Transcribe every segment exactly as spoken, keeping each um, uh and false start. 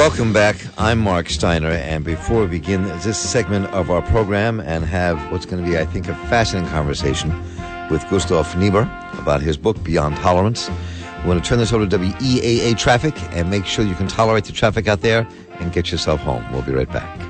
Welcome back. I'm Mark Steiner, and before we begin this segment of our program and have what's going to be, I think, a fascinating conversation with Gustav Niebuhr about his book, Beyond Tolerance, we want to turn this over to W E A A Traffic and make sure you can tolerate the traffic out there and get yourself home. We'll be right back.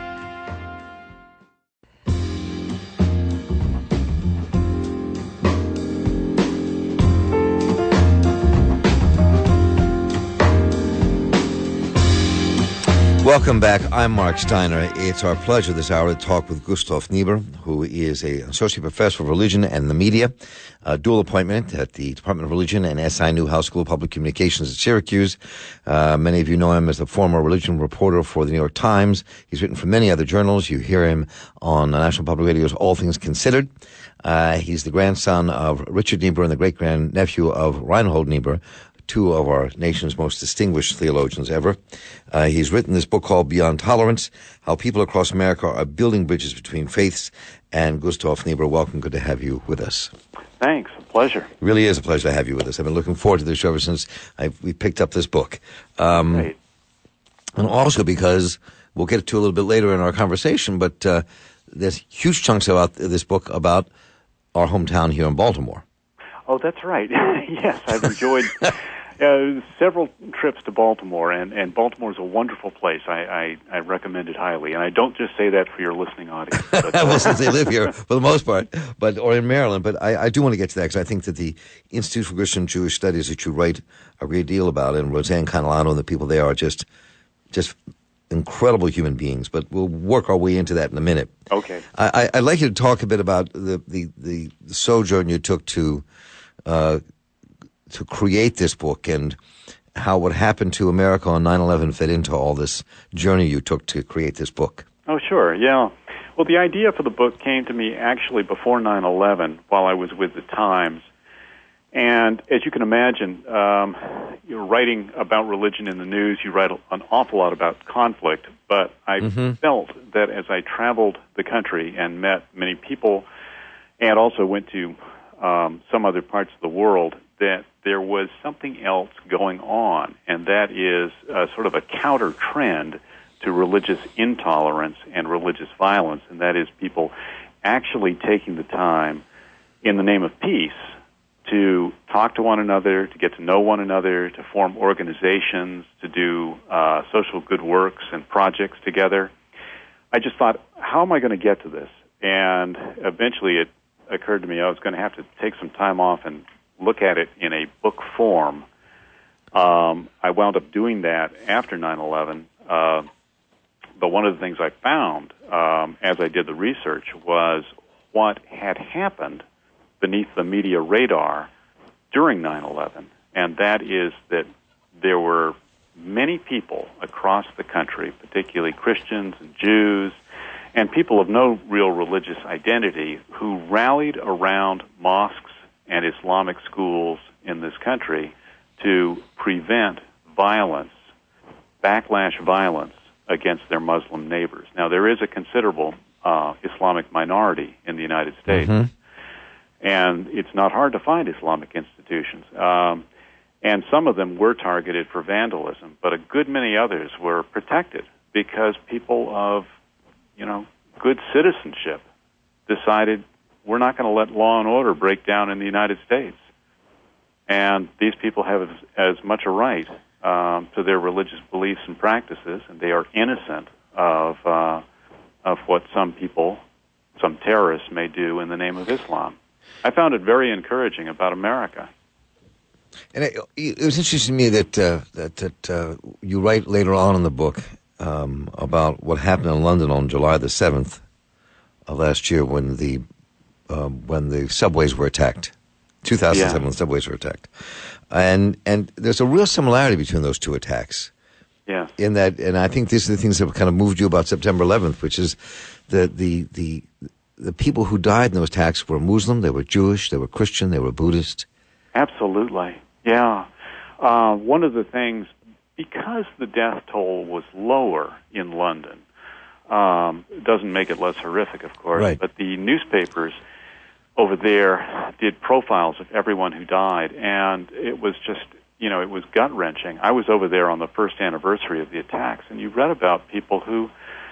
Welcome back. I'm Mark Steiner. It's our pleasure this hour to talk with Gustav Niebuhr, who is an associate professor of religion and the media, a dual appointment at the Department of Religion and S I Newhouse School of Public Communications at Syracuse. Uh, many of you know him as the former religion reporter for the New York Times. He's written for many other journals. You hear him on National Public Radio's All Things Considered. Uh, he's the grandson of Richard Niebuhr and the great-grandnephew of Reinhold Niebuhr, two of our nation's most distinguished theologians ever. Uh, he's written this book called Beyond Tolerance, How People Across America Are Building Bridges Between Faiths. And Gustav Niebuhr, welcome. Good to have you with us. Thanks. A pleasure. It really is a pleasure to have you with us. I've been looking forward to this show ever since I, we picked up this book. Um, Great. And also because, we'll get to a little bit later in our conversation, but uh, there's huge chunks about this book about our hometown here in Baltimore. Oh, that's right. Yes, I've enjoyed uh, several trips to Baltimore, and, and Baltimore is a wonderful place. I, I, I recommend it highly, and I don't just say that for your listening audience. But, uh, well, since they live here for the most part, but or in Maryland. But I, I do want to get to that because I think that the Institute for Christian Jewish Studies that you write a great deal about, and Roseanne Candelano and the people there are just just incredible human beings. But we'll work our way into that in a minute. Okay. I, I'd like you to talk a bit about the the, the sojourn you took to. Uh, to create this book and how what happened to America on nine eleven fit into all this journey you took to create this book. Oh, sure, yeah. Well, the idea for the book came to me actually before nine eleven while I was with the Times. And as you can imagine, um, you're writing about religion in the news, you write an awful lot about conflict, but I mm-hmm. felt that as I traveled the country and met many people and also went to um, some other parts of the world, that there was something else going on, and that is uh, sort of a counter trend to religious intolerance and religious violence, and that is people actually taking the time in the name of peace to talk to one another, to get to know one another, to form organizations, to do uh, social good works and projects together. I just thought, how am I going to get to this? And eventually it occurred to me I was going to have to take some time off and look at it in a book form. Um, I wound up doing that after nine eleven, uh, but one of the things I found um, as I did the research was what had happened beneath the media radar during nine eleven, and that is that there were many people across the country, particularly Christians and Jews, and people of no real religious identity, who rallied around mosques and Islamic schools in this country to prevent violence, backlash violence against their Muslim neighbors. Now, there is a considerable uh, Islamic minority in the United States, mm-hmm. and it's not hard to find Islamic institutions. Um, and some of them were targeted for vandalism, but a good many others were protected because people of, you know, good citizenship decided we're not going to let law and order break down in the United States. And these people have as, as much a right um, to their religious beliefs and practices, and they are innocent of uh, of what some people, some terrorists may do in the name of Islam. I found it very encouraging about America. And it, it was interesting to me that uh, that, that uh, you write later on in the book um, about what happened in London on July the seventh of last year when the Um, when the subways were attacked. two thousand seven, yeah. The subways were attacked. And and there's a real similarity between those two attacks. Yeah. In that, and I think these are the things that kind of moved you about September eleventh, which is the the the the people who died in those attacks were Muslim, they were Jewish, they were Christian, they were Buddhist. Absolutely. Yeah. Uh, one of the things, because the death toll was lower in London, um, it doesn't make it less horrific, of course, right. But the newspapers over there did profiles of everyone who died, and it was just you know, it was gut-wrenching. I was over there on the first anniversary of the attacks, and you read about people who,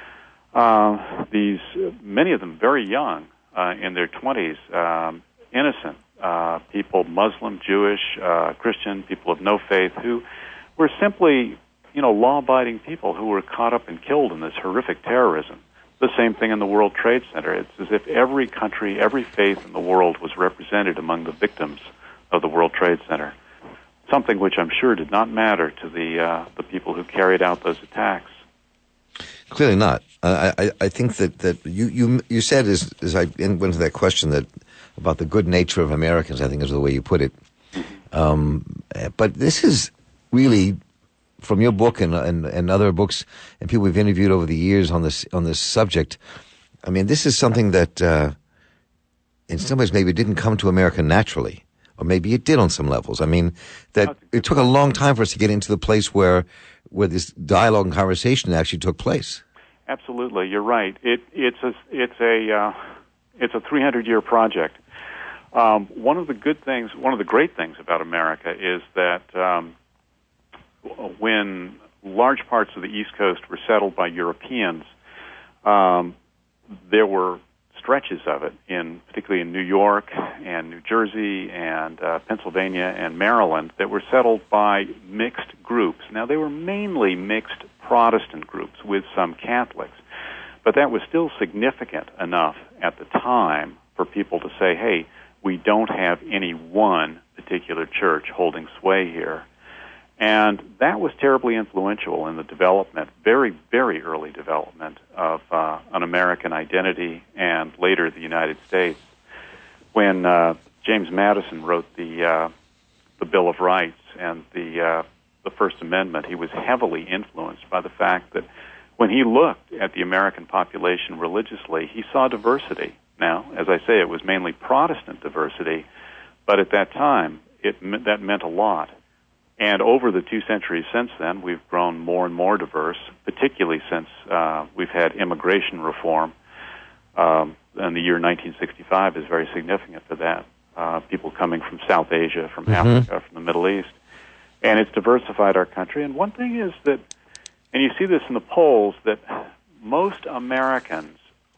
uh, these, many of them very young, uh, in their twenties, um, innocent uh, people, Muslim, Jewish, uh, Christian, people of no faith, who were simply, you know, law-abiding people who were caught up and killed in this horrific terrorism. The same thing in the World Trade Center. It's as if every country, every faith in the world was represented among the victims of the World Trade Center. Something which I'm sure did not matter to the uh, the people who carried out those attacks. Clearly not. Uh, I, I think that, that you, you you said as as I went to that question that about the good nature of Americans, I think is the way you put it. Um, but this is really, from your book and, and and other books and people we've interviewed over the years on this on this subject, I mean, this is something that uh, in some ways maybe didn't come to America naturally. Or maybe it did on some levels. I mean, that it took a long time for us to get into the place where where this dialogue and conversation actually took place. Absolutely, you're right. It, it's a it's a uh, it's a three hundred year project. Um, one of the good things, one of the great things about America is that um, when large parts of the East Coast were settled by Europeans, um, there were stretches of it, in particularly in New York and New Jersey and uh, Pennsylvania and Maryland, that were settled by mixed groups. Now, they were mainly mixed Protestant groups with some Catholics, but that was still significant enough at the time for people to say, hey, we don't have any one particular church holding sway here. And that was terribly influential in the development, very, very early development of uh, an American identity and later the United States. When uh, James Madison wrote the uh, the Bill of Rights and the uh, the First Amendment, he was heavily influenced by the fact that when he looked at the American population religiously, he saw diversity. Now, as I say, it was mainly Protestant diversity, but at that time, it that meant a lot. And over the two centuries since then, we've grown more and more diverse, particularly since uh, we've had immigration reform. Um, and the year nineteen sixty-five is very significant for that. Uh, people coming from South Asia, from mm-hmm. Africa, from the Middle East. And it's diversified our country. And one thing is that, and you see this in the polls, that most Americans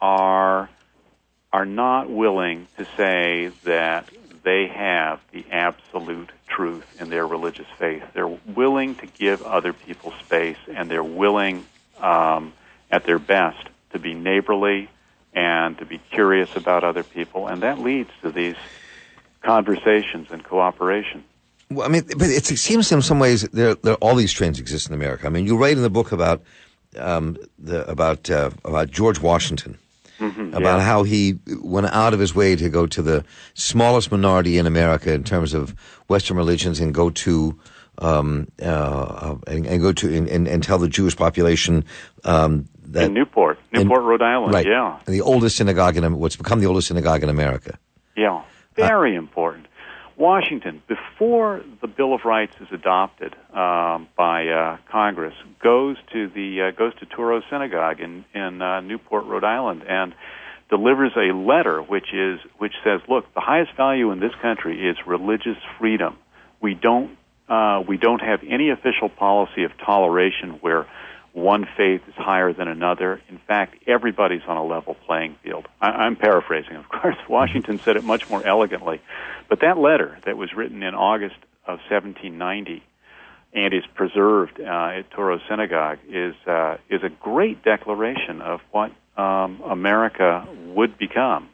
are are not willing to say that they have the absolute truth in their religious faith. They're willing to give other people space, and they're willing, um, at their best, to be neighborly and to be curious about other people, and that leads to these conversations and cooperation. Well, I mean, but it seems in some ways there, there all these trends exist in America. I mean, you write in the book about um, the about uh, about George Washington. Mm-hmm, about yeah. how he went out of his way to go to the smallest minority in America in terms of Western religions and go to um, uh, and, and go to and, and, and tell the Jewish population um, that in Newport, Newport, in, Rhode Island, right, yeah, the oldest synagogue in what's become the oldest synagogue in America. Yeah, very uh, important. Washington, before the Bill of Rights is adopted um, by uh, Congress, goes to the uh, goes to Touro Synagogue in in uh, Newport, Rhode Island, and delivers a letter which is which says, "Look, the highest value in this country is religious freedom. We don't uh, we don't have any official policy of toleration where one faith is higher than another. In fact, everybody's on a level playing field." I, I'm paraphrasing, of course. Washington said it much more elegantly. But that letter that was written in August of seventeen ninety and is preserved uh, at Touro Synagogue is uh, is a great declaration of what um, America would become,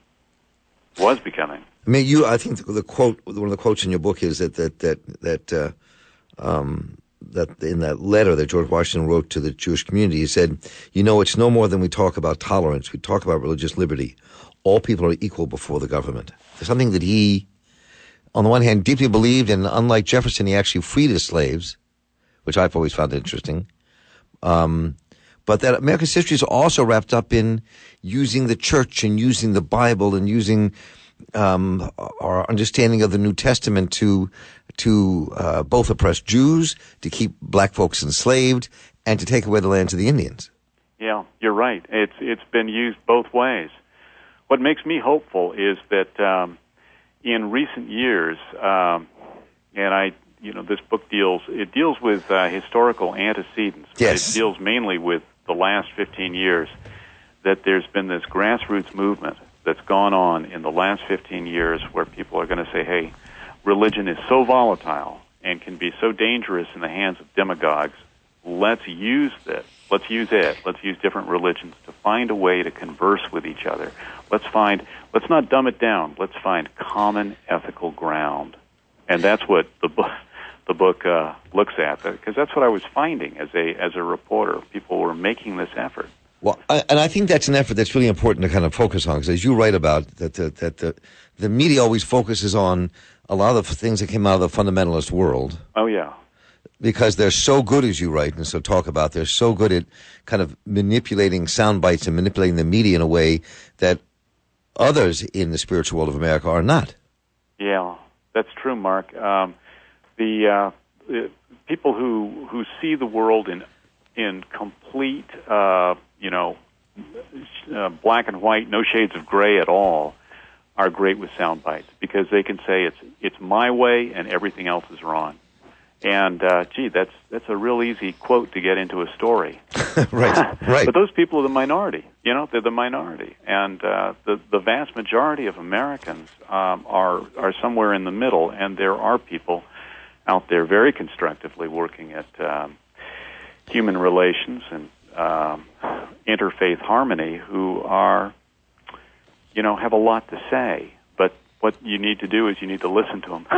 was becoming. I mean, you. I think the quote, one of the quotes in your book is that that that that uh, um, that in that letter that George Washington wrote to the Jewish community, he said, "You know, it's no more than we talk about tolerance. We talk about religious liberty. All people are equal before the government." There's something that he, on the one hand, deeply believed, and unlike Jefferson, he actually freed his slaves, which I've always found interesting. Um, but that America's history is also wrapped up in using the church and using the Bible and using um, our understanding of the New Testament to to uh, both oppress Jews, to keep black folks enslaved, and to take away the land to the Indians. Yeah, you're right. It's it's been used both ways. What makes me hopeful is that um, in recent years, um, and I, you know, this book deals, it deals with uh, historical antecedents. Yes. It deals mainly with the last fifteen years, that there's been this grassroots movement that's gone on in the last fifteen years where people are going to say, hey, religion is so volatile and can be so dangerous in the hands of demagogues. Let's use this. Let's use it. Let's use different religions to find a way to converse with each other. Let's find, let's not dumb it down. Let's find common ethical ground. And that's what the book, the book uh, looks at, because that's what I was finding as a as a reporter. People were making this effort. Well, I, and I think that's an effort that's really important to kind of focus on, because as you write about, that the, that the, the media always focuses on a lot of the things that came out of the fundamentalist world. Oh, yeah. Because they're so good, as you write and so talk about, they're so good at kind of manipulating sound bites and manipulating the media in a way that others in the spiritual world of America are not. Yeah, that's true, Mark. Um, the, uh, the people who who see the world in in complete, uh, you know, uh, black and white, no shades of gray at all, are great with sound bites, because they can say it's it's my way and everything else is wrong. And uh, gee, that's that's a real easy quote to get into a story. right, right. But those people are the minority. You know, they're the minority, and uh, the the vast majority of Americans um, are are somewhere in the middle. And there are people out there very constructively working at um, human relations and um, interfaith harmony who are, you know, have a lot to say. But what you need to do is you need to listen to them.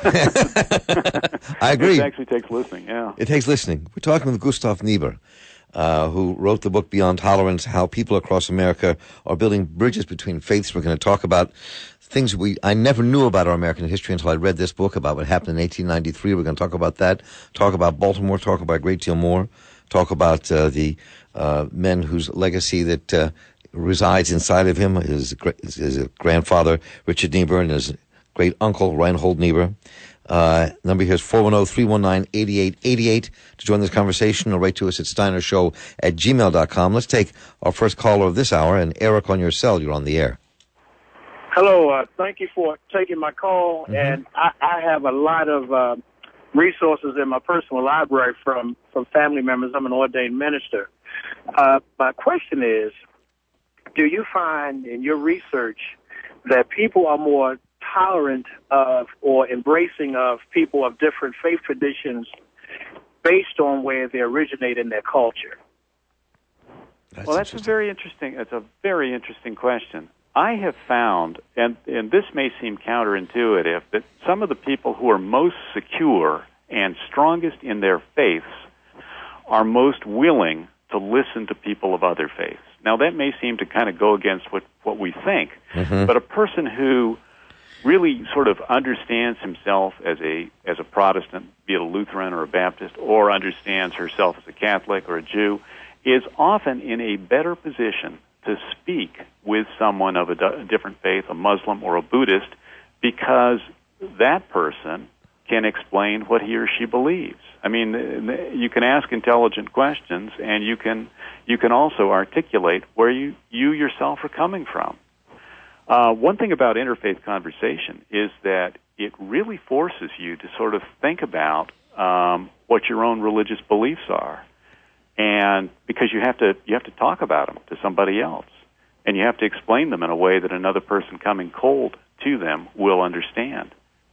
I agree. It actually takes listening, yeah. It takes listening. We're talking with Gustav Niebuhr, uh, who wrote the book Beyond Tolerance, How People Across America Are Building Bridges Between Faiths. We're going to talk about things we I never knew about our American history until I read this book about what happened in eighteen ninety-three. We're going to talk about that, talk about Baltimore, talk about a great deal more, talk about uh, the uh, men whose legacy that uh, resides inside of him, his, his grandfather, Richard Niebuhr, and his great uncle, Reinhold Niebuhr. Uh, number here is four one zero, three one nine, eight eight eight eight to join this conversation, or write to us at steiner show at gmail dot com. Let's take our first caller of this hour, and Eric on your cell, you're on the air. Hello, uh, thank you for taking my call, mm-hmm. and I, I have a lot of uh, resources in my personal library from, from family members. I'm an ordained minister. Uh, my question is, do you find in your research that people are more tolerant of or embracing of people of different faith traditions based on where they originate in their culture? That's well, that's a very interesting. That's a very interesting question. I have found, and and this may seem counterintuitive, that some of the people who are most secure and strongest in their faiths are most willing to listen to people of other faiths. Now, that may seem to kind of go against what, what we think, mm-hmm. but a person who really sort of understands himself as a as a Protestant, be it a Lutheran or a Baptist, or understands herself as a Catholic or a Jew, is often in a better position to speak with someone of a, d- a different faith, a Muslim or a Buddhist, because that person can explain what he or she believes. I mean, you can ask intelligent questions, and you can you can also articulate where you, you yourself are coming from. Uh, one thing about interfaith conversation is that it really forces you to sort of think about um, what your own religious beliefs are, and because you have to you have to talk about them to somebody else, and you have to explain them in a way that another person coming cold to them will understand.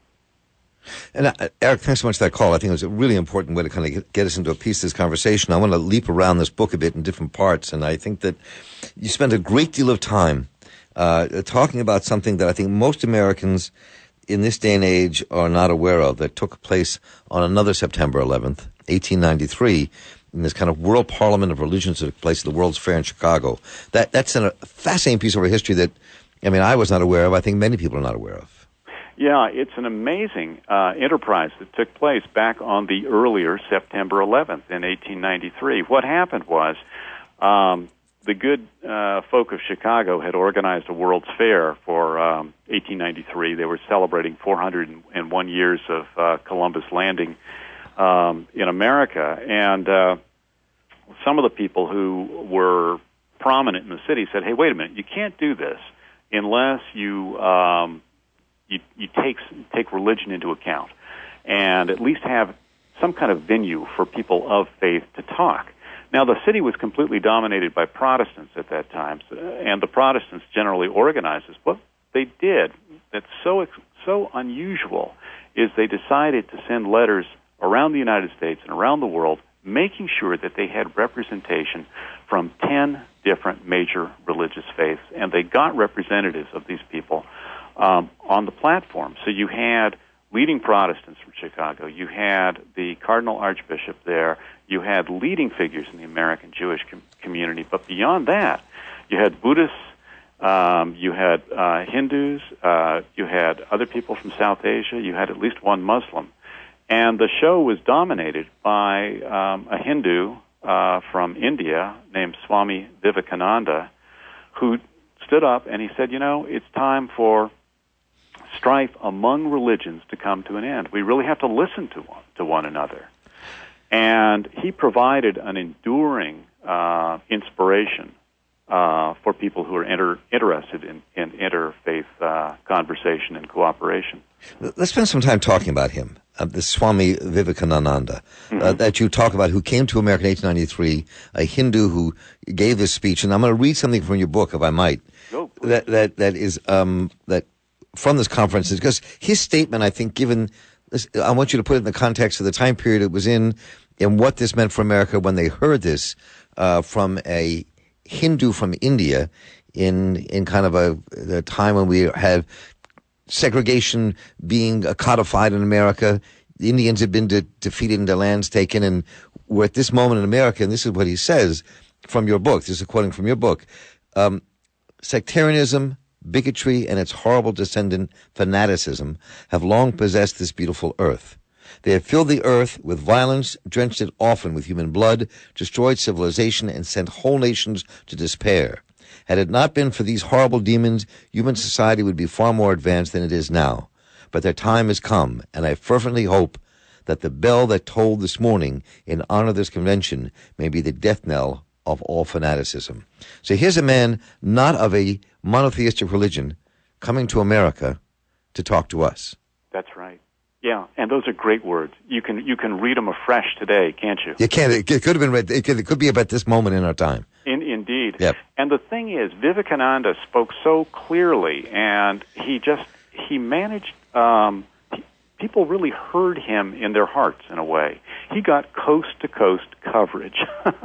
And uh, Eric, thanks so much for that call. I think it was a really important way to kind of get, get us into a piece of this conversation. I want to leap around this book a bit in different parts, and I think that you spend a great deal of time uh, talking about something that I think most Americans in this day and age are not aware of, that took place on another September eleventh, eighteen ninety-three, in this kind of World Parliament of Religions that took place at the World's Fair in Chicago. That That's a fascinating piece of our history that, I mean, I was not aware of. I think many people are not aware of. Yeah, it's an amazing uh, enterprise that took place back on the earlier September eleventh in eighteen ninety-three. What happened was um, the good uh, folk of Chicago had organized a World's Fair for um, eighteen ninety-three. They were celebrating four hundred one years of uh, Columbus landing um, in America, and uh, some of the people who were prominent in the city said, hey, wait a minute, you can't do this unless you... Um, You, you take take religion into account, and at least have some kind of venue for people of faith to talk. Now, the city was completely dominated by Protestants at that time, and the Protestants generally organized this. What they did that's so so unusual is they decided to send letters around the United States and around the world, making sure that they had representation from ten different major religious faiths, and they got representatives of these people um, on the platform. So you had leading Protestants from Chicago, you had the Cardinal Archbishop there, you had leading figures in the American Jewish com- community, but beyond that, you had Buddhists, um, you had uh, Hindus, uh, you had other people from South Asia, you had at least one Muslim. And the show was dominated by um, a Hindu uh, from India named Swami Vivekananda, who stood up and he said, you know, it's time for strife among religions to come to an end. We really have to listen to one, to one another. And he provided an enduring uh, inspiration uh, for people who are inter- interested in, in interfaith uh, conversation and cooperation. Let's spend some time talking about him, uh, this Swami Vivekananda, mm-hmm. uh, that you talk about, who came to America in eighteen ninety-three, a Hindu who gave this speech. And I'm going to read something from your book, if I might, oh, that, that, that is um, that from this conference, because his statement, I think, given this, I want you to put it in the context of the time period it was in and what this meant for America when they heard this uh, from a Hindu from India in in kind of a, a time when we had segregation being codified in America. The Indians had been de- defeated and their lands taken, and we're at this moment in America, and this is what he says from your book. This is quoting from your book. Um, sectarianism, bigotry, and its horrible descendant fanaticism have long possessed this beautiful earth. They have filled the earth with violence, drenched it often with human blood, destroyed civilization, and sent whole nations to despair. Had it not been for these horrible demons, human society would be far more advanced than it is now. But their time has come, and I fervently hope that the bell that tolled this morning in honor of this convention may be the death knell of all fanaticism. So here's a man not of a monotheistic religion coming to America to talk to us. That's right. Yeah, and those are great words. You can you can read them afresh today, can't you? You can. It could have been read. It could, it could be about this moment in our time. In, indeed. Yep. And the thing is, Vivekananda spoke so clearly, and he just he managed. Um, people really heard him in their hearts in a way. He got coast to coast coverage,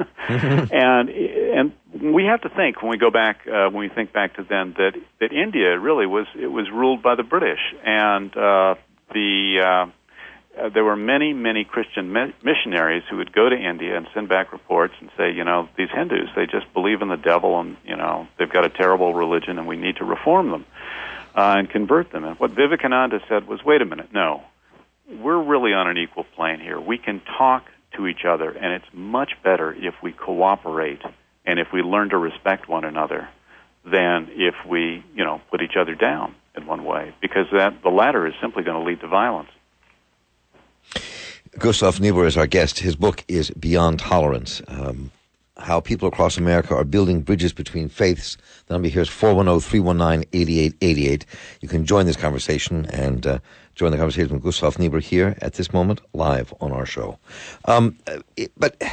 and and we have to think when we go back uh, when we think back to then that that India really was it was ruled by the British, and uh, the uh, uh, there were many many Christian mi- missionaries who would go to India and send back reports and say, you know, these Hindus, they just believe in the devil, and you know they've got a terrible religion, and we need to reform them uh, and convert them. And what Vivekananda said was, wait a minute, no. We're really on an equal plane here. We can talk to each other, and it's much better if we cooperate and if we learn to respect one another than if we, you know, put each other down in one way, because that the latter is simply going to lead to violence. Gustav Niebuhr is our guest. His book is Beyond Tolerance, um, how people across America are building bridges between faiths. The number here is four one zero, three one nine, eight eight eight eight. You can join this conversation and uh, join the conversation with Gustav Niebuhr here at this moment, live on our show. Um, it, but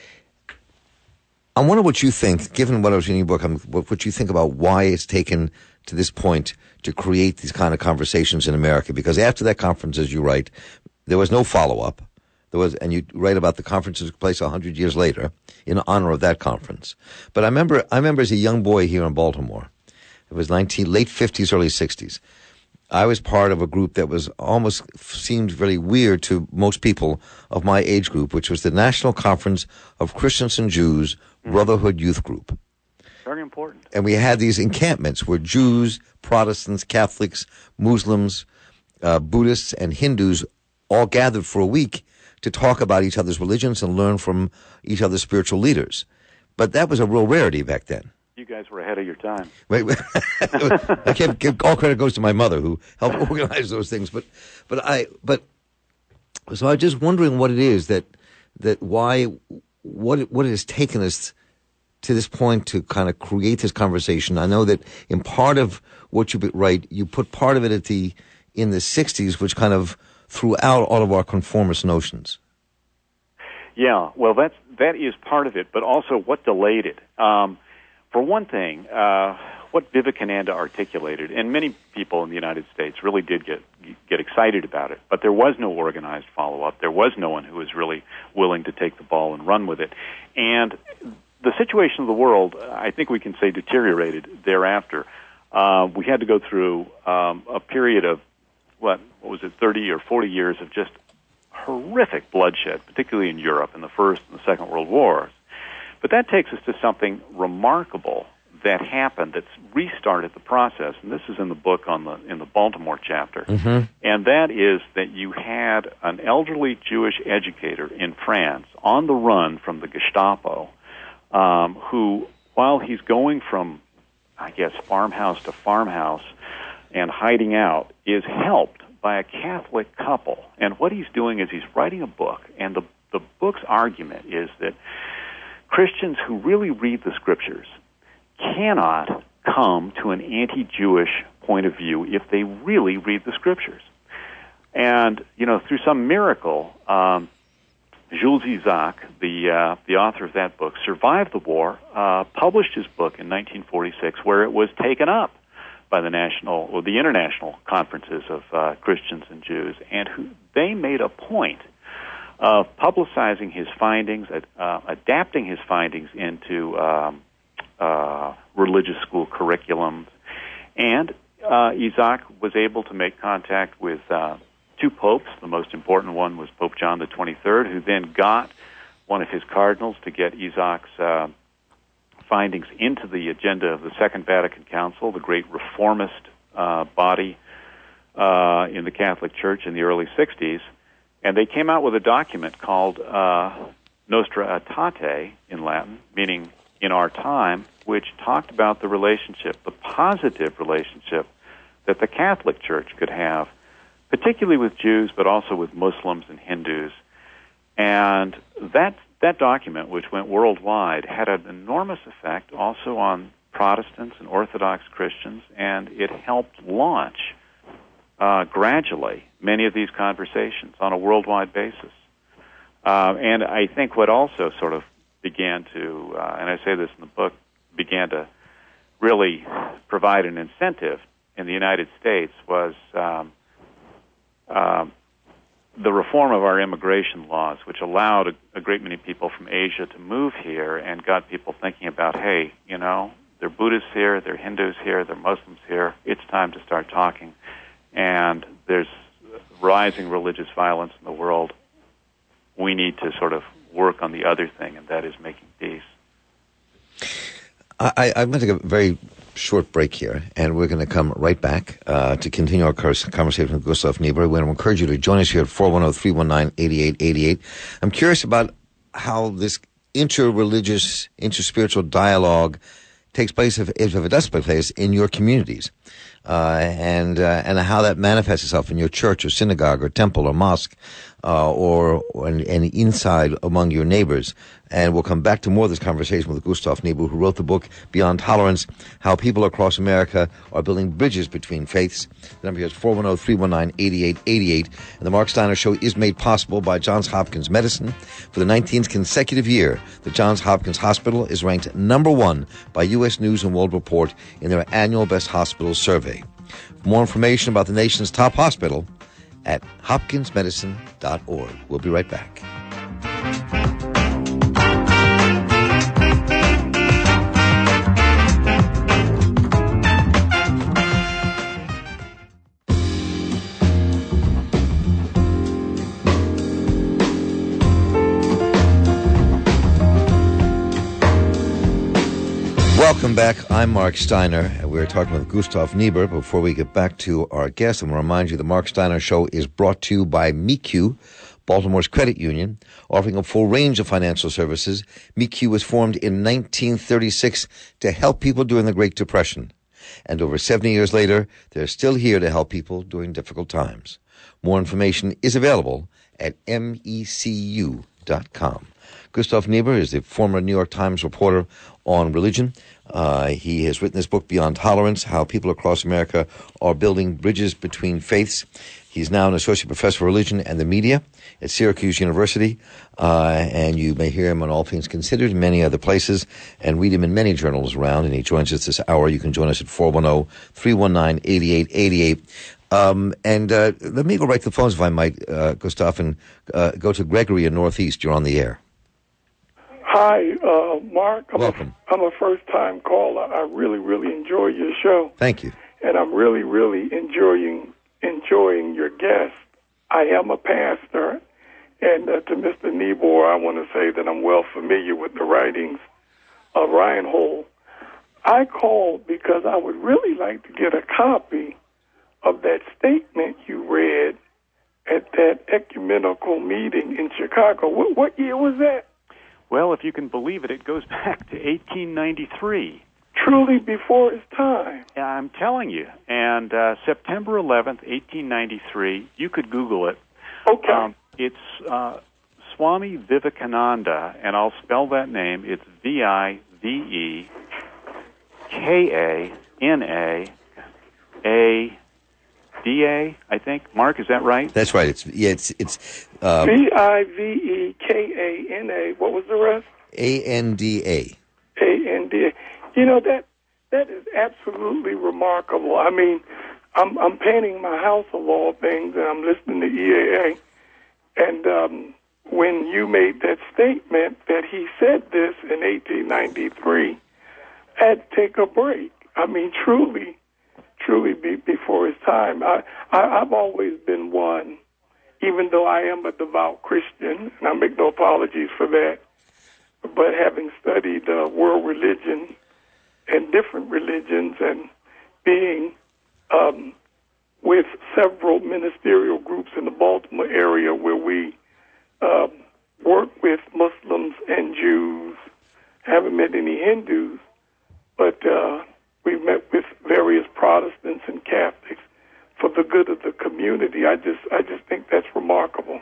I wonder what you think, given what I was reading in your book, um, what, what you think about why it's taken to this point to create these kind of conversations in America. Because after that conference, as you write, there was no follow-up. There was, and you write about the conference that took place a hundred years later in honor of that conference. But I remember, I remember as a young boy here in Baltimore, it was nineteen late fifties, early sixties. I was part of a group that was almost seemed very weird to most people of my age group, which was the National Conference of Christians and Jews Brotherhood Youth Group. Very important. And we had these encampments where Jews, Protestants, Catholics, Muslims, uh, Buddhists, and Hindus all gathered for a week to talk about each other's religions and learn from each other's spiritual leaders. But that was a real rarity back then. You guys were ahead of your time. Wait, wait. I can't give, all credit goes to my mother who helped organize those things. But, but I, but, so I was just wondering what it is that, that why, what, it, what it has taken us to this point to kind of create this conversation. I know that in part of what you write, you put part of it at the, in the sixties, which kind of throughout all of our conformist notions. Yeah, well, that's that is part of it, but also what delayed it. Um, for one thing, uh, what Vivekananda articulated, and many people in the United States really did get get excited about it, but there was no organized follow-up. There was no one who was really willing to take the ball and run with it. And the situation of the world, I think we can say, deteriorated thereafter. Uh, we had to go through um, a period of, what, what was it, thirty or forty years of just horrific bloodshed, particularly in Europe in the First and the Second World Wars. But that takes us to something remarkable that happened that's restarted the process, and this is in the book on the in the Baltimore chapter, mm-hmm. and that is that you had an elderly Jewish educator in France on the run from the Gestapo, um, who, while he's going from, I guess, farmhouse to farmhouse and hiding out, is helped by a Catholic couple. And what he's doing is he's writing a book, and the, the book's argument is that Christians who really read the Scriptures cannot come to an anti-Jewish point of view if they really read the Scriptures. And, you know, through some miracle, um, Jules Isaac, the uh, the author of that book, survived the war, uh, published his book in nineteen forty-six, where it was taken up by the national or the international conferences of uh, Christians and Jews, and who they made a point of publicizing his findings, uh, adapting his findings into um, uh, religious school curriculums, and uh, Isaac was able to make contact with uh, two popes. The most important one was Pope John the twenty-third, who then got one of his cardinals to get Isaac's uh, findings into the agenda of the Second Vatican Council, the great reformist uh, body uh, in the Catholic Church in the early sixties. And they came out with a document called uh, Nostra Aetate in Latin, meaning in our time, which talked about the relationship, the positive relationship that the Catholic Church could have, particularly with Jews, but also with Muslims and Hindus. And that that document, which went worldwide, had an enormous effect also on Protestants and Orthodox Christians, and it helped launch uh, gradually many of these conversations on a worldwide basis. Uh, and I think what also sort of began to, uh, and I say this in the book, began to really provide an incentive in the United States was um, uh, the reform of our immigration laws, which allowed a, a great many people from Asia to move here and got people thinking about, hey, you know, there are Buddhists here, there are Hindus here, there are Muslims here. It's time to start talking. And there's rising religious violence in the world. We need to sort of work on the other thing, and that is making peace. I, I'm going to take a very short break here, and we're going to come right back uh, to continue our conversation with Gustav Niebuhr. We want to encourage you to join us here at four one zero, three one nine, eight eight eight eight. I'm curious about how this inter-religious, inter-spiritual dialogue takes place, if, if it does take place, in your communities, uh, and uh, and how that manifests itself in your church or synagogue or temple or mosque, uh, or, or and inside among your neighbors. And we'll come back to more of this conversation with Gustav Niebuhr, who wrote the book Beyond Tolerance, How People Across America Are Building Bridges Between Faiths. The number here is four one zero, three one nine, eight eight eight eight. And the Mark Steiner Show is made possible by Johns Hopkins Medicine. For the nineteenth consecutive year, the Johns Hopkins Hospital is ranked number one by U S News and World Report in their annual Best Hospitals survey. For more information about the nation's top hospital, at hopkins medicine dot org. We'll be right back. Welcome back. I'm Mark Steiner, and we're talking with Gustav Niebuhr. Before we get back to our guest, I'm going to remind you the Mark Steiner Show is brought to you by M E C U, Baltimore's credit union, offering a full range of financial services. M E C U was formed in nineteen thirty-six to help people during the Great Depression. And over seventy years later, they're still here to help people during difficult times. More information is available at M E C U dot com. Gustav Niebuhr is the former New York Times reporter on religion. Uh, he has written this book, Beyond Tolerance, How People Across America Are Building Bridges Between Faiths. He's now an associate professor of religion and the media at Syracuse University, uh, and you may hear him on All Things Considered and many other places, and read him in many journals around, and he joins us this hour. You can join us at four one zero, three one nine, eight eight eight eight. Um, and uh, let me go right to the phones, if I might, uh, Gustav, and uh, go to Gregory in Northeast. You're on the air. Hi, uh, Mark. I'm Welcome. A, I'm a first-time caller. I really, really enjoy your show. Thank you. And I'm really, really enjoying enjoying your guest. I am a pastor, and uh, to Mister Niebuhr, I want to say that I'm well familiar with the writings of Reinhold. I called because I would really like to get a copy of that statement you read at that ecumenical meeting in Chicago. What, what year was that? Well, if you can believe it, it goes back to eighteen ninety-three. Truly before its time. I'm telling you. And uh, September eleventh, eighteen ninety-three, you could Google it. Okay. Um, it's uh, Swami Vivekananda, and I'll spell that name. It's V I V E K A N A A D A, I think. Mark, is that right? That's right. It's yeah. It's it's uh, V I V E K A N A. What was the rest? A N D A. A N D A. You know, that that is absolutely remarkable. I mean, I'm I'm painting my house of all things, and I'm listening to E A A. And um, when you made that statement that he said this in eighteen ninety-three, I had to take a break. I mean, truly, truly be before his time. I, I, I've always been one, even though I am a devout Christian, and I make no apologies for that, but having studied uh, world religion and different religions and being um, with several ministerial groups in the Baltimore area where we uh, work with Muslims and Jews, haven't met any Hindus, but uh, we've met with various Protestants and Catholics for the good of the community. I just, I just think that's remarkable.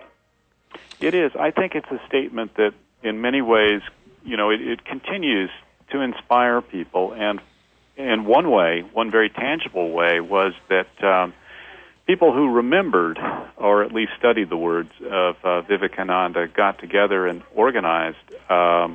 It is. I think it's a statement that, in many ways, you know, it, it continues to inspire people. And in one way, one very tangible way, was that um, people who remembered, or at least studied the words of uh, Vivekananda, got together and organized um,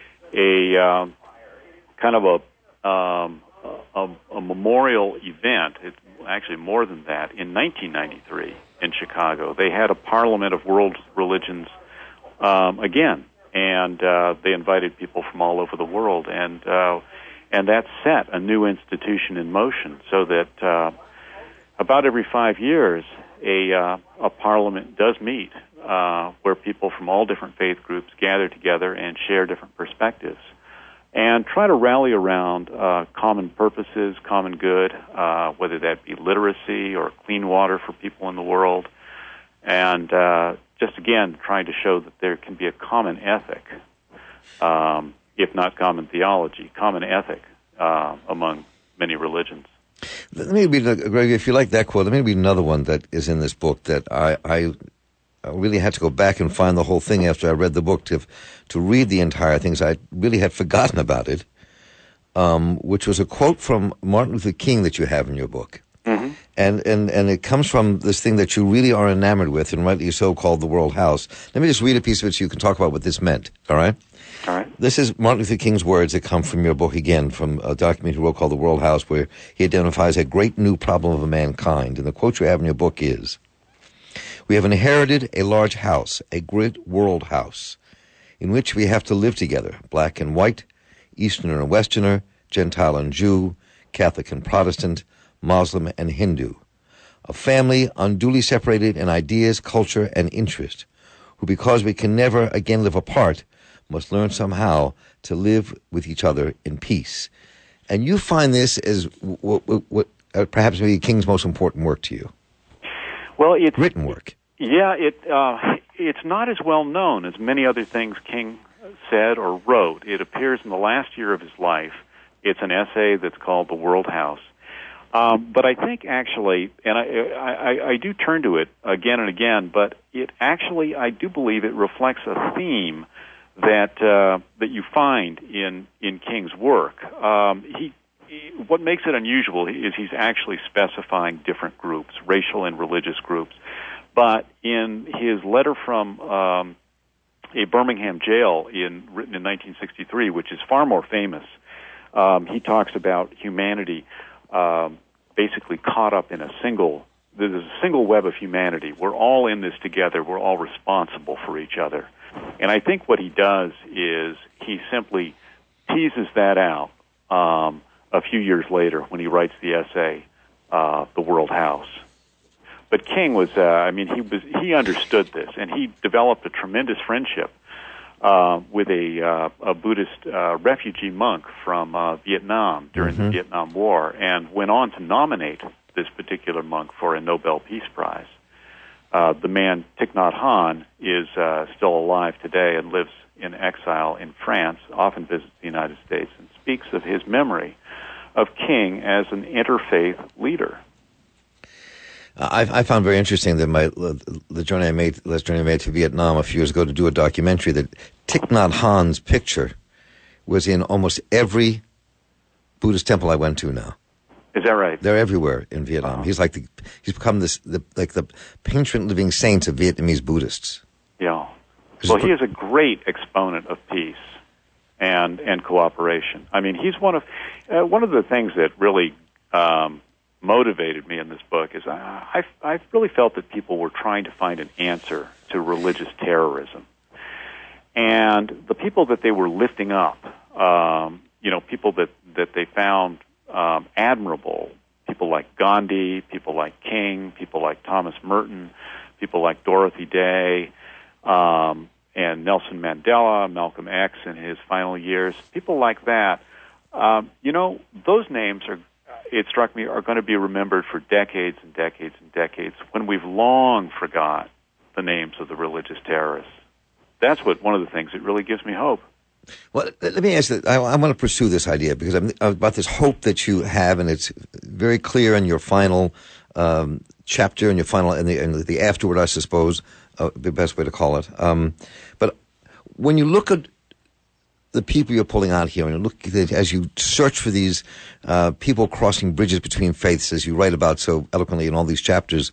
a uh, kind of a Um, a, a memorial event, it's actually more than that, in nineteen ninety-three in Chicago. They had a Parliament of World Religions um, again, and uh, they invited people from all over the world, and uh, and that set a new institution in motion, so that uh, about every five years a, uh, a Parliament does meet, uh, where people from all different faith groups gather together and share different perspectives, and try to rally around uh, common purposes, common good, uh, whether that be literacy or clean water for people in the world, and uh, just, again, trying to show that there can be a common ethic, um, if not common theology, common ethic uh, among many religions. Let me read, Greg, if you like that quote, let me read another one that is in this book that I... I I really had to go back and find the whole thing after I read the book to to read the entire thing, so I really had forgotten about it, um, which was a quote from Martin Luther King that you have in your book. Mm-hmm. And, and, and it comes from this thing that you really are enamored with, and rightly so, called the World House. Let me just read a piece of it so you can talk about what this meant, all right? All right. This is Martin Luther King's words that come from your book, again, from a document he wrote called The World House, where he identifies a great new problem of mankind. And the quote you have in your book is, "We have inherited a large house, a great world house, in which we have to live together, black and white, Easterner and Westerner, Gentile and Jew, Catholic and Protestant, Muslim and Hindu, a family unduly separated in ideas, culture, and interest, who, because we can never again live apart, must learn somehow to live with each other in peace." And you find this as what, what, what uh, perhaps maybe King's most important work to you. Well, it's written work. Yeah, it uh, it's not as well known as many other things King said or wrote. It appears in the last year of his life. It's an essay that's called The World House. Um, but I think actually, and I, I, I do turn to it again and again, but it actually, I do believe it reflects a theme that uh, that you find in in King's work. Um, he, he what makes it unusual is he's actually specifying different groups, racial and religious groups. But in his letter from um, a Birmingham jail in written in nineteen sixty-three, which is far more famous, um, he talks about humanity um, basically caught up in a single. There's a single web of humanity. We're all in this together. We're all responsible for each other. And I think what he does is he simply teases that out um, a few years later when he writes the essay, uh, "The World House." But King was, uh, I mean, he was he understood this, and he developed a tremendous friendship uh, with a, uh, a Buddhist uh, refugee monk from uh, Vietnam during mm-hmm. the Vietnam War, and went on to nominate this particular monk for a Nobel Peace Prize. Uh, the man, Thich Nhat Hanh, is uh, still alive today and lives in exile in France, often visits the United States, and speaks of his memory of King as an interfaith leader. I, I found very interesting that my the journey I made, last journey I made to Vietnam a few years ago to do a documentary, that Thich Nhat Hanh's picture was in almost every Buddhist temple I went to now. Is that right? They're everywhere in Vietnam. Wow. He's like the he's become this the, like the patron living saint of Vietnamese Buddhists. Yeah. Well, he is a great exponent of peace and and cooperation. I mean, he's one of uh, one of the things that really um, motivated me in this book is I I I really felt that people were trying to find an answer to religious terrorism, and the people that they were lifting up, um, you know, people that that they found Um, admirable, people like Gandhi, people like King, people like Thomas Merton, people like Dorothy Day, um, and Nelson Mandela, Malcolm X in his final years, people like that. Um, you know, those names are, it struck me, are going to be remembered for decades and decades and decades when we've long forgot the names of the religious terrorists. That's what one of the things that really gives me hope. Well, let me ask you, I, I want to pursue this idea because I'm about this hope that you have, and it's very clear in your final um, chapter and your final, and the, and the afterward, I suppose, uh, the best way to call it. Um, but when you look at the people you're pulling out here, and you look at, as you search for these uh, people crossing bridges between faiths, as you write about so eloquently in all these chapters,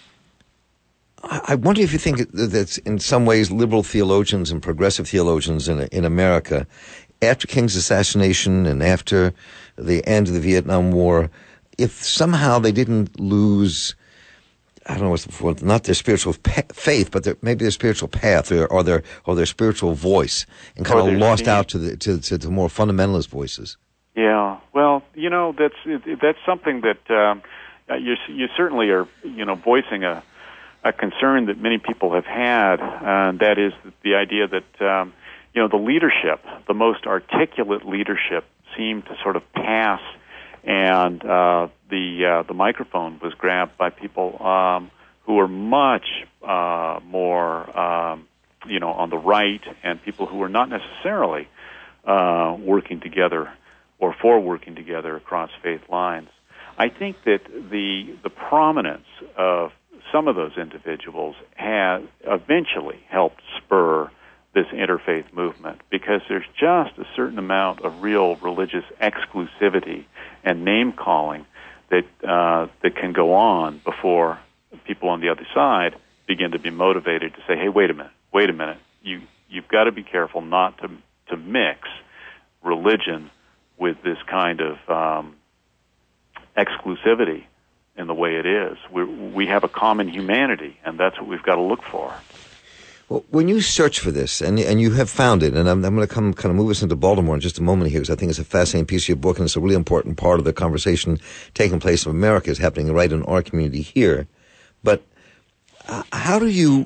I wonder if you think that in some ways liberal theologians and progressive theologians in in America, after King's assassination and after the end of the Vietnam War, if somehow they didn't lose, I don't know what's the word, not their spiritual pa- faith, but their, maybe their spiritual path or, or their or their spiritual voice, and kind of lost out to the to, to the more fundamentalist voices. Yeah, well, you know, that's that's something that um, you you certainly are, you know, voicing a. a concern that many people have had, and uh, that is the idea that, um, you know, the leadership, the most articulate leadership, seemed to sort of pass, and uh, the uh, the microphone was grabbed by people um, who are much uh, more, um, you know, on the right, and people who are not necessarily uh, working together or for working together across faith lines. I think that the the prominence of some of those individuals have eventually helped spur this interfaith movement, because there's just a certain amount of real religious exclusivity and name-calling that uh, that can go on before people on the other side begin to be motivated to say, hey, wait a minute, wait a minute, you, you've got to be careful not to, to mix religion with this kind of um, exclusivity in the way it is. We we have a common humanity, and that's what we've got to look for. Well, when you search for this, and and you have found it, and I'm, I'm going to come kind of move us into Baltimore in just a moment here, because I think it's a fascinating piece of your book, and it's a really important part of the conversation taking place in America, is happening right in our community here. But uh, how do you,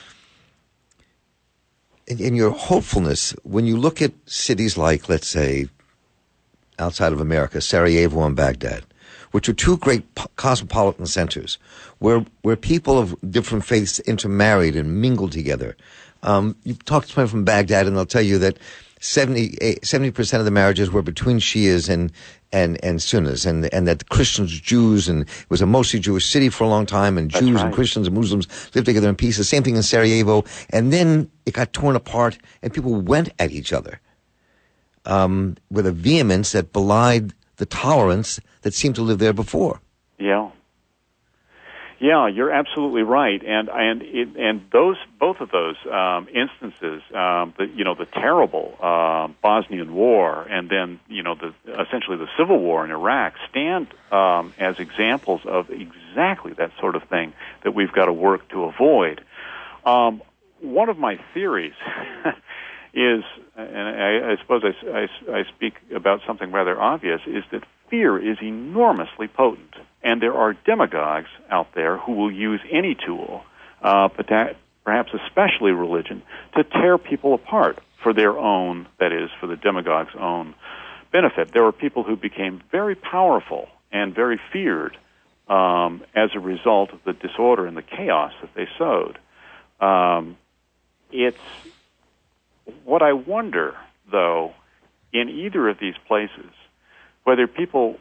in, in your hopefulness, when you look at cities like, let's say, outside of America, Sarajevo and Baghdad, which are two great cosmopolitan centers, where where people of different faiths intermarried and mingled together. Um, you talk to someone from Baghdad, and they'll tell you that seventy percent of the marriages were between Shias and and and Sunnis, and and that Christians, Jews, and it was a mostly Jewish city for a long time, and That's Jews right. and Christians and Muslims lived together in peace. The same thing in Sarajevo, and then it got torn apart, and people went at each other um, with a vehemence that belied the tolerance that seemed to live there before. Yeah. Yeah, you're absolutely right, and and it, and those both of those um, instances, um, the you know the terrible uh, Bosnian War, and then you know the essentially the civil war in Iraq, stand um, as examples of exactly that sort of thing that we've got to work to avoid. Um, one of my theories is, and I, I suppose I, I, I speak about something rather obvious, is that fear is enormously potent. And there are demagogues out there who will use any tool, uh, perhaps especially religion, to tear people apart for their own, that is, for the demagogue's own benefit. There were people who became very powerful and very feared um, as a result of the disorder and the chaos that they sowed. Um, it's what I wonder, though, in either of these places, whether people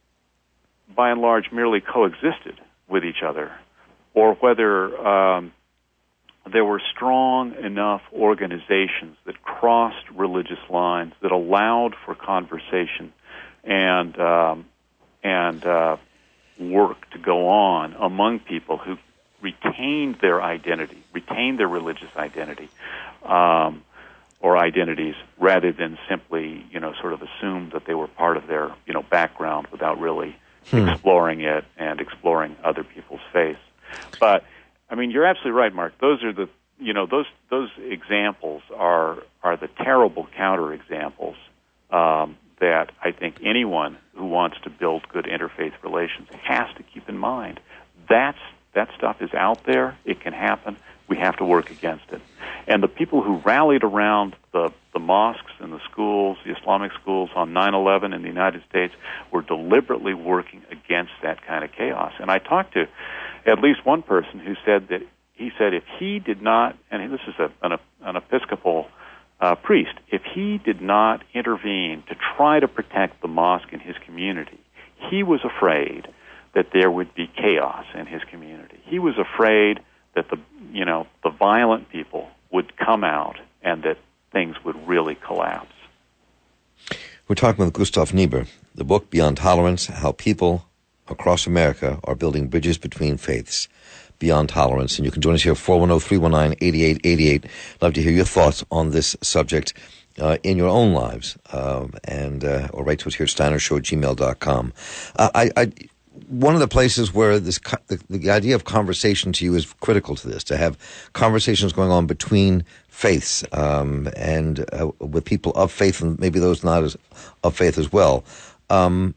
by and large merely coexisted with each other, or whether um, there were strong enough organizations that crossed religious lines, that allowed for conversation and um, and uh, work to go on among people who retained their identity, retained their religious identity, um, or identities, rather than simply, you know, sort of assume that they were part of their, you know, background without really Hmm. exploring it and exploring other people's faiths. But I mean, you're absolutely right, Mark. Those are the, you know, those those examples are are the terrible counterexamples um, that I think anyone who wants to build good interfaith relations has to keep in mind. That's that stuff is out there. It can happen. We have to work against it. And the people who rallied around the, the mosques and the schools, the Islamic schools on nine eleven in the United States, were deliberately working against that kind of chaos. And I talked to at least one person who said that he said if he did not, and this is a, an, an Episcopal uh, priest, if he did not intervene to try to protect the mosque in his community, he was afraid that there would be chaos in his community. He was afraid that the, you know, the violent people would come out and that things would really collapse. We're talking with Gustav Niebuhr, the book Beyond Tolerance, How People Across America Are Building Bridges Between Faiths. Beyond Tolerance. And you can join us here at four one zero, three one nine, eight eight eight eight. Love to hear your thoughts on this subject uh, in your own lives. Um, and uh, or write to us here at steiner show at gmail dot com. Uh, I, I One of the places where this the, the idea of conversation to you is critical to this, to have conversations going on between faiths um, and uh, with people of faith and maybe those not as of faith as well. Um,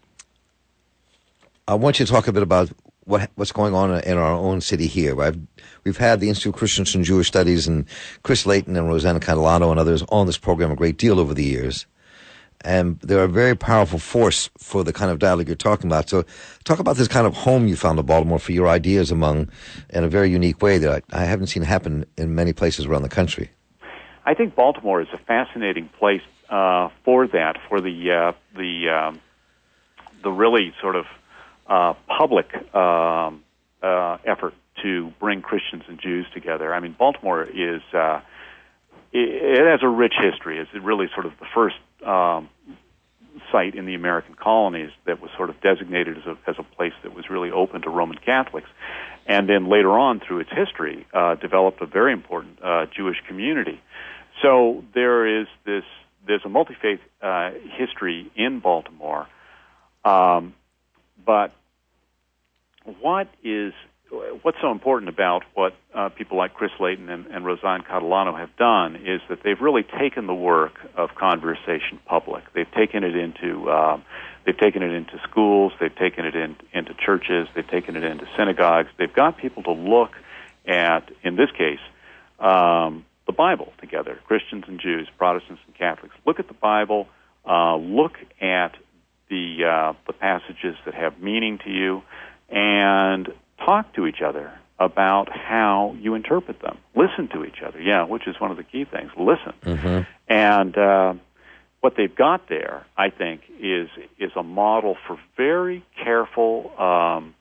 I want you to talk a bit about what what's going on in our own city here. I've, we've had the Institute of Christian and Jewish Studies and Chris Layton and Rosanna Catalano and others on this program a great deal over the years. And they're a very powerful force for the kind of dialogue you're talking about. So talk about this kind of home you found in Baltimore for your ideas among, in a very unique way that I, I haven't seen happen in many places around the country. I think Baltimore is a fascinating place uh, for that, for the uh, the um, the really sort of uh, public um, uh, effort to bring Christians and Jews together. I mean, Baltimore is uh, it, it has a rich history. It's really sort of the first Um, site in the American colonies that was sort of designated as a, as a place that was really open to Roman Catholics. And then later on, through its history, uh, developed a very important uh, Jewish community. So there is this, there's a multi-faith uh, history in Baltimore. Um, but what is, what's so important about what uh, people like Chris Layton and, and Rosanna Catalano have done is that they've really taken the work of conversation public. They've taken it into uh, they've taken it into schools. They've taken it in, into churches. They've taken it into synagogues. They've got people to look at, in this case, um, the Bible together. Christians and Jews, Protestants and Catholics. Look at the Bible. Uh, look at the uh, the passages that have meaning to you, and talk to each other about how you interpret them. Listen to each other, yeah, which is one of the key things. Listen. Mm-hmm. And uh, what they've got there, I think, is is a model for very careful um,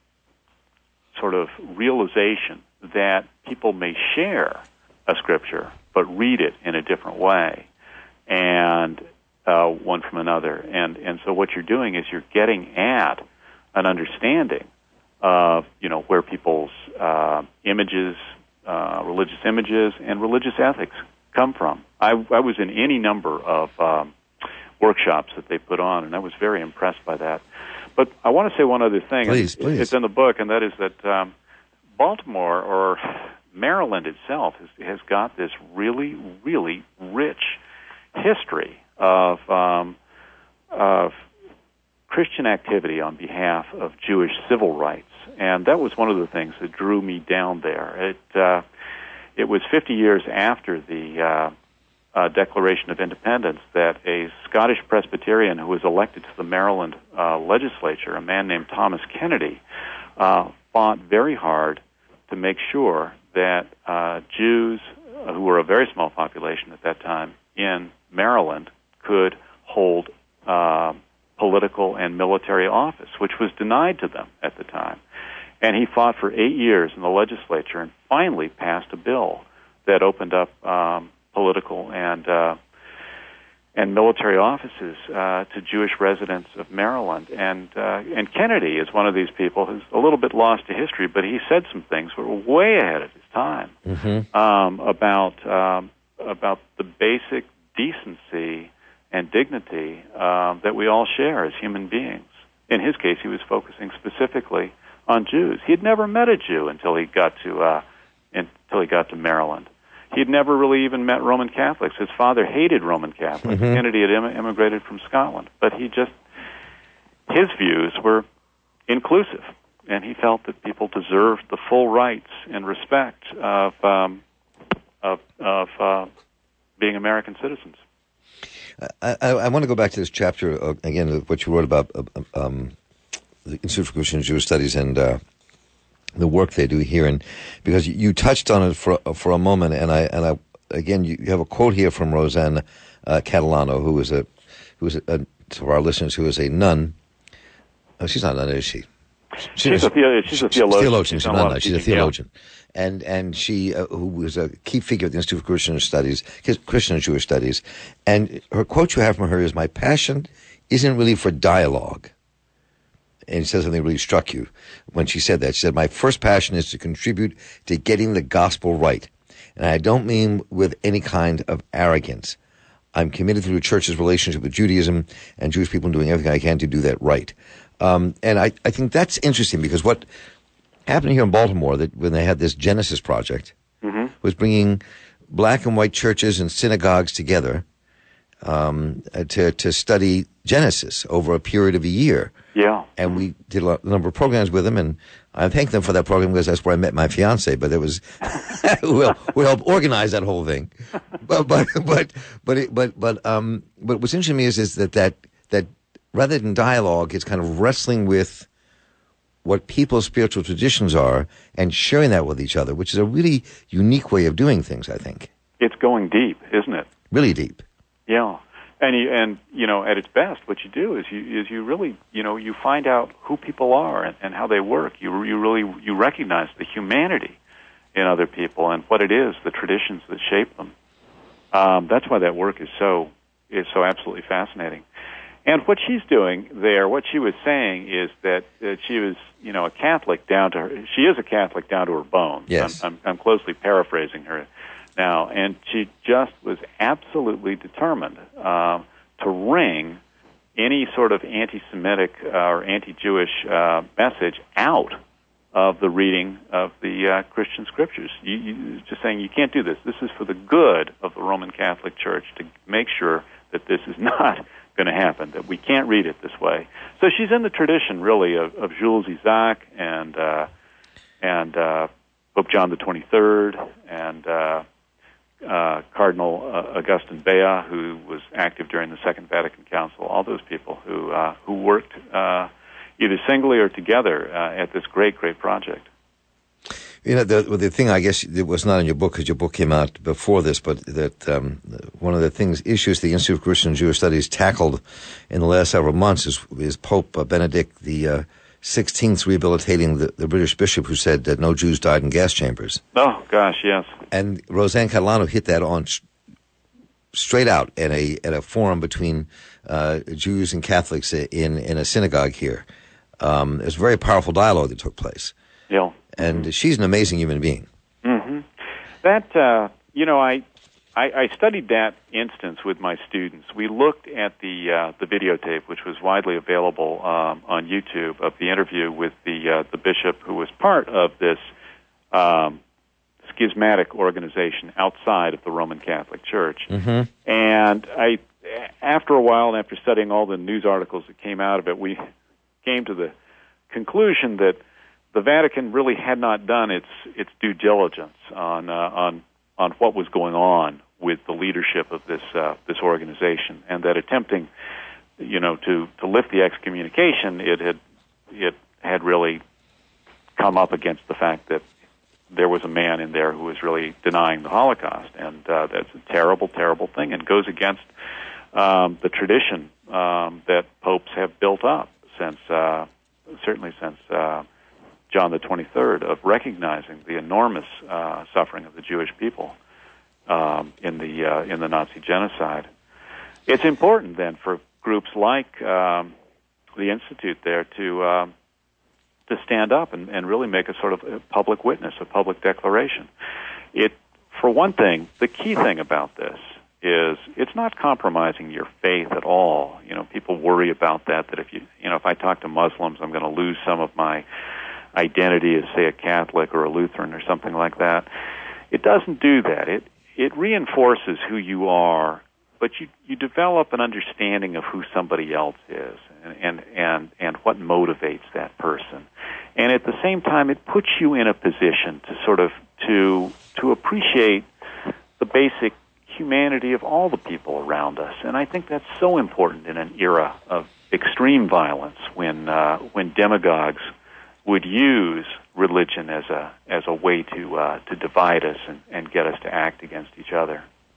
sort of realization that people may share a scripture, but read it in a different way, and uh, one from another. And and so what you're doing is you're getting at an understanding of, you know, where people's uh, images, uh, religious images, and religious ethics come from. I, I was in any number of um, workshops that they put on, and I was very impressed by that. But I want to say one other thing. Please, it's, please. It's in the book, and that is that um, Baltimore, or Maryland itself, has, has got this really, really rich history of um, of Christian activity on behalf of Jewish civil rights, and that was one of the things that drew me down there. It uh, it was fifty years after the uh, uh, Declaration of Independence that a Scottish Presbyterian who was elected to the Maryland uh, legislature, a man named Thomas Kennedy, uh, fought very hard to make sure that uh, Jews, who were a very small population at that time in Maryland, could hold uh, political and military office, which was denied to them at the time. And he fought for eight years in the legislature and finally passed a bill that opened up um, political and uh, and military offices uh, to Jewish residents of Maryland. And uh, and Kennedy is one of these people who's a little bit lost to history, but he said some things that were way ahead of his time Mm-hmm. um, about um, about the basic decency and dignity uh, that we all share as human beings. In his case, he was focusing specifically on Jews. He had never met a Jew until he got to uh, until he got to Maryland. He had never really even met Roman Catholics. His father hated Roman Catholics. Mm-hmm. Kennedy had im- immigrated from Scotland, but he just his views were inclusive, and he felt that people deserved the full rights and respect of um, of, of uh, being American citizens. I, I, I want to go back to this chapter uh, again, uh, what you wrote about uh, um, the Institute for Christian and Jewish Studies and uh, the work they do here, and because you, you touched on it for for a moment, and I and I again you, you have a quote here from Roseanne uh, Catalano, who is a who is a, a, to our listeners, who is a nun. Oh, she's not a nun, is she? She she's, a, the, she's a theologian. Theologian. She's, she's not a nun. She's a theologian. Yeah. And and she, uh, who was a key figure at the Institute for Christian Studies, Christian and Jewish Studies, and her quote you have from her is, "My passion isn't really for dialogue." And she said something really struck you when she said that. She said, "My first passion is to contribute to getting the gospel right, and I don't mean with any kind of arrogance. I'm committed to the church's relationship with Judaism and Jewish people, and doing everything I can to do that right." Um, and I, I think that's interesting because what happened here in Baltimore, that when they had this Genesis project, mm-hmm. was bringing black and white churches and synagogues together um, to to study Genesis over a period of a year. Yeah. And we did a number of programs with them, and I thank them for that program because that's where I met my fiance. But it was who helped organize that whole thing. But but but but it, but but um. But what's interesting to me is is that that that rather than dialogue, it's kind of wrestling with what people's spiritual traditions are and sharing that with each other, which is a really unique way of doing things, I think. It's going deep, isn't it? Really deep. Yeah. And you, and you know, at its best, what you do is you is you really, you know, you find out who people are and, and how they work. You you really you recognize the humanity in other people and what it is, the traditions that shape them. Um, that's why that work is so is so absolutely fascinating. And what she's doing there, what she was saying is that, that she was, you know, a Catholic down to her. She is a Catholic down to her bones. Yes. I'm, I'm, I'm closely paraphrasing her now, and she just was absolutely determined uh, to wring any sort of anti-Semitic uh, or anti-Jewish uh, message out of the reading of the uh, Christian scriptures. You, you, just saying you can't do this. This is for the good of the Roman Catholic Church to make sure that this is not going to happen, that we can't read it this way. So she's in the tradition, really, of, of Jules Isaac and uh, and uh, Pope John the twenty-third and uh, uh, Cardinal uh, Augustin Bea, who was active during the Second Vatican Council. All those people who uh, who worked uh, either singly or together uh, at this great, great project. You know, the the thing I guess it was not in your book because your book came out before this, but that um, one of the things issues the Institute of Christian and Jewish Studies tackled in the last several months is is Pope uh, Benedict the uh, sixteenth rehabilitating the, the British bishop who said that no Jews died in gas chambers. Oh gosh, yes. And Roseanne Catalano hit that on sh- straight out at a at a forum between uh, Jews and Catholics in in a synagogue here. Um, it was a very powerful dialogue that took place. Yeah. And mm-hmm. she's an amazing human being. Mm-hmm. That, uh, you know, I, I I studied that instance with my students. We looked at the uh, the videotape, which was widely available um, on YouTube, of the interview with the uh, the bishop who was part of this um, schismatic organization outside of the Roman Catholic Church. Mm-hmm. And I, after a while, and after studying all the news articles that came out of it, we came to the conclusion that the Vatican really had not done its its due diligence on uh, on on what was going on with the leadership of this uh, this organization, and that attempting, you know, to, to lift the excommunication, it had it had really come up against the fact that there was a man in there who was really denying the Holocaust, and uh, that's a terrible, terrible thing, and goes against um, the tradition um, that popes have built up since uh, certainly since. Uh, John the twenty-third, of recognizing the enormous uh, suffering of the Jewish people um, in the uh, in the Nazi genocide. It's important then for groups like um, the Institute there to uh, to stand up and, and really make a sort of a public witness, a public declaration. It, for one thing, the key thing about this is it's not compromising your faith at all. You know, people worry about that. That if you you know if I talk to Muslims, I'm going to lose some of my identity as, say, a Catholic or a Lutheran or something like that. It doesn't do that. It it reinforces who you are, but you you develop an understanding of who somebody else is and and and, and what motivates that person. And at the same time, it puts you in a position to sort of to to appreciate the basic humanity of all the people around us. And I think that's so important in an era of extreme violence when uh, when demagogues would use religion as a as a way to uh, to divide us and, and get us to act against each other.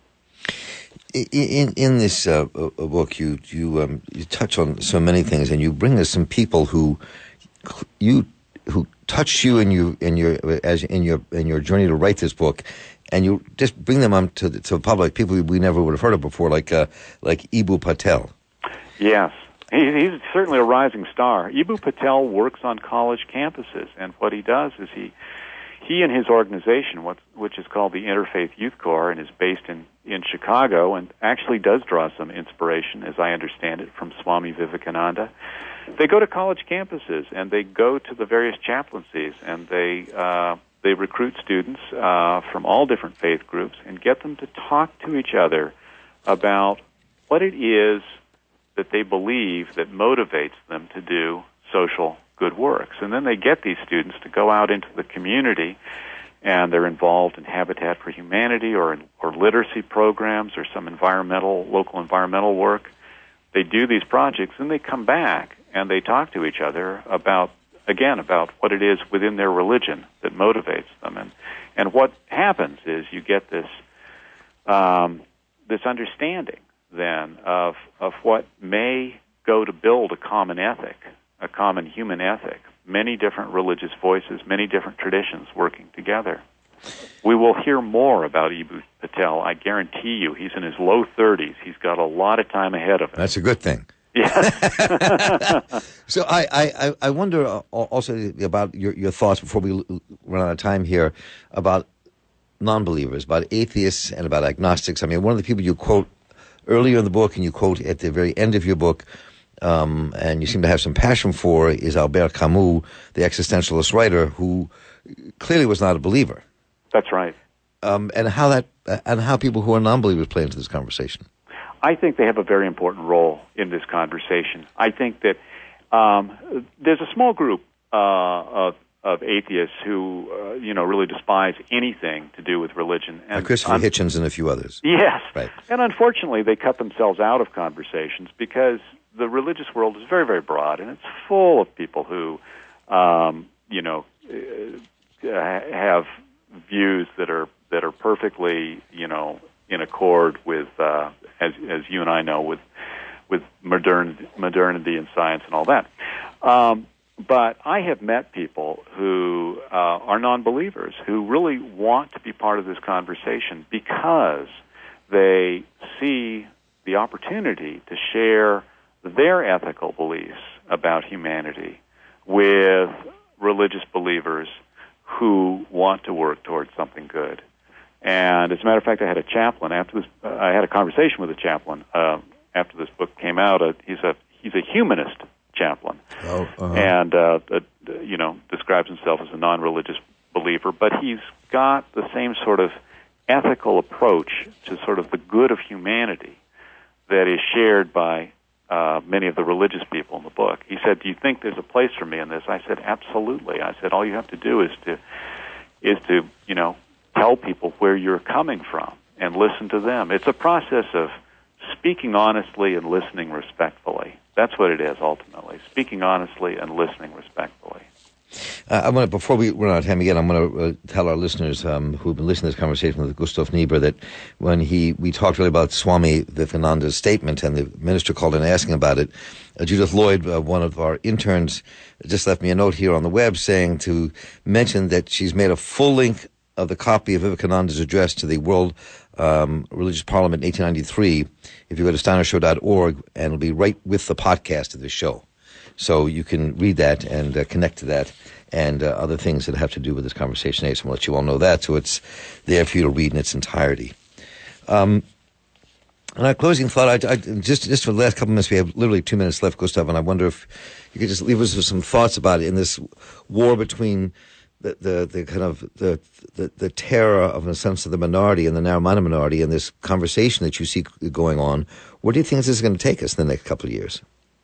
In in this uh, book, you you um, you touch on so many things, and you bring us some people who you who touched you in you in your as in your in your journey to write this book, and you just bring them on to the, to the public, people we never would have heard of before, like uh, like Eboo Patel. Yes. He, he's certainly a rising star. Eboo Patel works on college campuses, and what he does is he he and his organization, what, which is called the Interfaith Youth Corps, and is based in, in Chicago, and actually does draw some inspiration, as I understand it, from Swami Vivekananda. They go to college campuses, and they go to the various chaplaincies, and they uh, they recruit students uh, from all different faith groups and get them to talk to each other about what it is that they believe that motivates them to do social good works. And then they get these students to go out into the community, and they're involved in Habitat for Humanity or in, or literacy programs or some environmental, local environmental work. They do these projects, and they come back and they talk to each other about, again, about what it is within their religion that motivates them. And and what happens is you get this um, this understanding then of of what may go to build a common ethic, a common human ethic, many different religious voices, many different traditions working together. We will hear more about Eboo Patel. I guarantee you, he's in his low thirties. He's got a lot of time ahead of him. That's a good thing. Yes. So I, I, I wonder also about your, your thoughts before we run out of time here about non-believers, about atheists and about agnostics. I mean, one of the people you quote earlier in the book and you quote at the very end of your book, um, and you seem to have some passion for, is Albert Camus, the existentialist writer, who clearly was not a believer. That's right. Um, and how that and how people who are non-believers play into this conversation. I think they have a very important role in this conversation. I think that um, there's a small group uh, of of atheists who, uh, you know, really despise anything to do with religion. And like Christopher un- Hitchens and a few others. Yes. Right. And unfortunately, they cut themselves out of conversations because the religious world is very, very broad, and it's full of people who, um, you know, uh, have than I know with with modern modernity and science and all that. Um, but I have met people who uh, are non-believers who really want to be part of this conversation because they see the opportunity to share their ethical beliefs about humanity with religious believers who want to work towards something good. And as a matter of fact, I had a chaplain after this. Uh, I had a conversation with a chaplain uh, after this book came out. Uh, he's a he's a humanist chaplain, oh, uh-huh. and uh, uh, you know describes himself as a non-religious believer. But he's got the same sort of ethical approach to sort of the good of humanity that is shared by uh, many of the religious people in the book. He said, "Do you think there's a place for me in this?" I said, "Absolutely." I said, "All you have to do is to is to you know." tell people where you're coming from and listen to them. It's a process of speaking honestly and listening respectfully. That's what it is, ultimately. Speaking honestly and listening respectfully. Uh, I want to, before we run out of time again, I'm going to uh, tell our listeners um, who have been listening to this conversation with Gustav Niebuhr that when he we talked really about Swami Vivekananda's statement and the minister called in asking about it, uh, Judith Lloyd, uh, one of our interns, just left me a note here on the web saying to mention that she's made a full link of the copy of Vivekananda's address to the World um, Religious Parliament in eighteen ninety-three, if you go to steiner show dot org, and it'll be right with the podcast of the show. So you can read that and uh, connect to that and uh, other things that have to do with this conversation today. So I'm going to let you all know that. So it's there for you to read in its entirety. Um, and our closing thought, I, I, just, just for the last couple of minutes, we have literally two minutes left, Gustav, and I wonder if you could just leave us with some thoughts about it in this war between The, the the kind of the, the the terror of, in a sense, of the minority and the narrow-minded minority, and this conversation that you see going on. Where do you think this is going to take us in the next couple of years?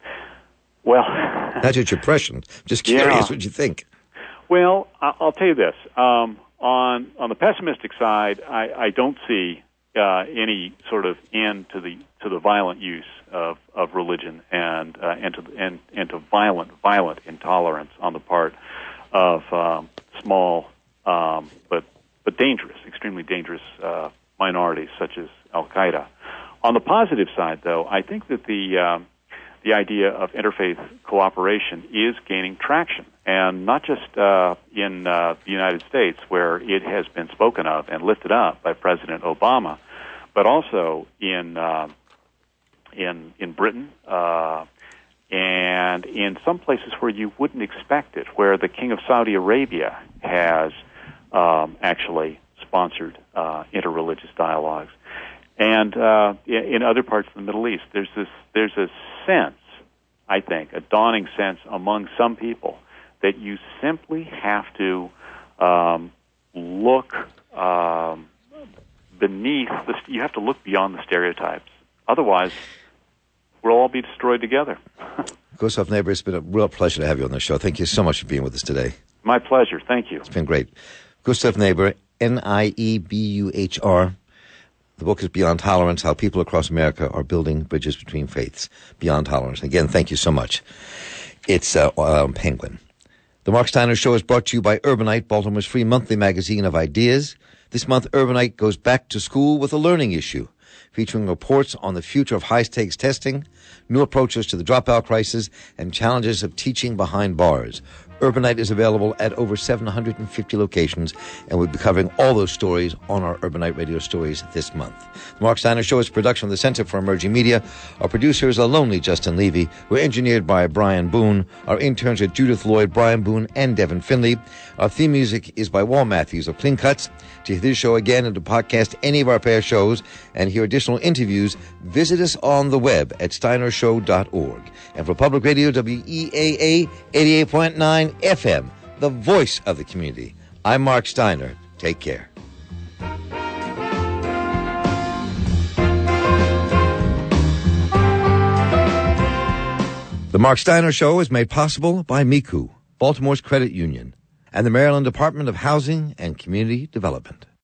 Well, not that you're prescient, just curious yeah. what you think. Well, I'll tell you this: um, on on the pessimistic side, I, I don't see uh, any sort of end to the to the violent use of, of religion and uh, and to and, and to violent violent intolerance on the part of um, small um, but but dangerous, extremely dangerous uh, minorities such as Al Qaeda. On the positive side, though, I think that the um, the idea of interfaith cooperation is gaining traction, and not just uh, in uh, the United States, where it has been spoken of and lifted up by President Obama, but also in uh, in in Britain. Uh, And in some places where you wouldn't expect it, where the King of Saudi Arabia has um, actually sponsored uh, interreligious dialogues, and uh, in other parts of the Middle East, there's this there's a sense, I think, a dawning sense among some people that you simply have to um, look um, beneath the. You have to look beyond the stereotypes. Otherwise, we'll all be destroyed together. Gustav Niebuhr, it's been a real pleasure to have you on the show. Thank you so much for being with us today. My pleasure. Thank you. It's been great. Gustav Niebuhr, N I E B U H R. The book is Beyond Tolerance, How People Across America Are Building Bridges Between Faiths. Beyond Tolerance. Again, thank you so much. It's uh, um, Penguin. The Mark Steiner Show is brought to you by Urbanite, Baltimore's free monthly magazine of ideas. This month, Urbanite goes back to school with a learning issue, featuring reports on the future of high-stakes testing, new approaches to the dropout crisis, and challenges of teaching behind bars. Urbanite is available at over seven hundred fifty locations, and we'll be covering all those stories on our Urbanite Radio Stories this month. The Mark Steiner Show is a production of the Center for Emerging Media. Our producer is a lonely Justin Levy. We're engineered by Brian Boone. Our interns are Judith Lloyd, Brian Boone, and Devin Finley. Our theme music is by Wal Matthews of Clean Cuts. To hear this show again and to podcast any of our past shows and hear additional interviews, visit us on the web at steiner show dot org. And for Public Radio, W E A A eighty-eight point nine F M, the voice of the community, I'm Mark Steiner. Take care. The Mark Steiner Show is made possible by Miku, Baltimore's credit union, and the Maryland Department of Housing and Community Development.